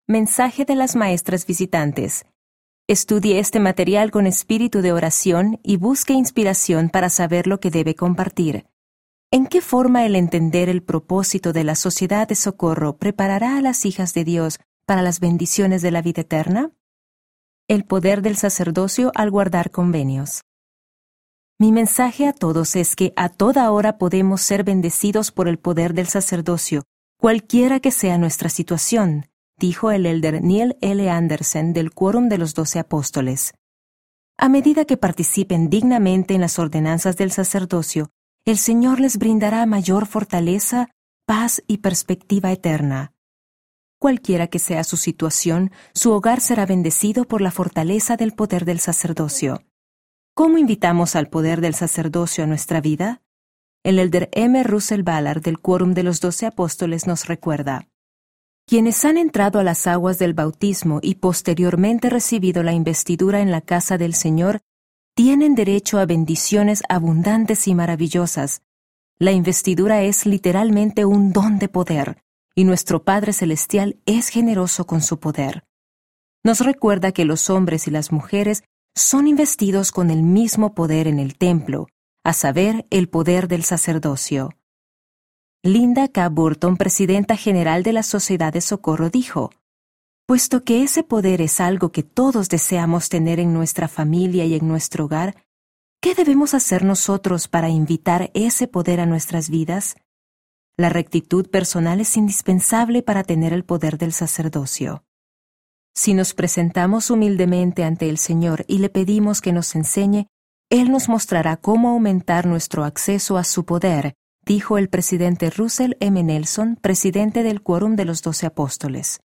Mensaje de las maestras visitantes. Estudie este material con espíritu de oración y busque inspiración para saber lo que debe compartir. ¿En qué forma el entender el propósito de la Sociedad de Socorro preparará a las hijas de Dios para las bendiciones de la vida eterna? El poder del sacerdocio al guardar convenios. Mi mensaje a todos es que a toda hora podemos ser bendecidos por el poder del sacerdocio, cualquiera que sea nuestra situación, dijo el elder Neil L. Anderson del Quórum de los 12 Apóstoles. A medida que participen dignamente en las ordenanzas del sacerdocio, el Señor les brindará mayor fortaleza, paz y perspectiva eterna. Cualquiera que sea su situación, su hogar será bendecido por la fortaleza del poder del sacerdocio. ¿Cómo invitamos al poder del sacerdocio a nuestra vida? El elder M. Russell Ballard del Quórum de los 12 Apóstoles nos recuerda: quienes han entrado a las aguas del bautismo y posteriormente recibido la investidura en la casa del Señor tienen derecho a bendiciones abundantes y maravillosas. La investidura es literalmente un don de poder, y nuestro Padre Celestial es generoso con su poder. Nos recuerda que los hombres y las mujeres son investidos con el mismo poder en el templo, a saber, el poder del sacerdocio. Linda K. Burton, presidenta general de la Sociedad de Socorro, dijo: puesto que ese poder es algo que todos deseamos tener en nuestra familia y en nuestro hogar, ¿qué debemos hacer nosotros para invitar ese poder a nuestras vidas? La rectitud personal es indispensable para tener el poder del sacerdocio. Si nos presentamos humildemente ante el Señor y le pedimos que nos enseñe, Él nos mostrará cómo aumentar nuestro acceso a su poder, dijo el presidente Russell M. Nelson, presidente del Quórum de los 12 Apóstoles.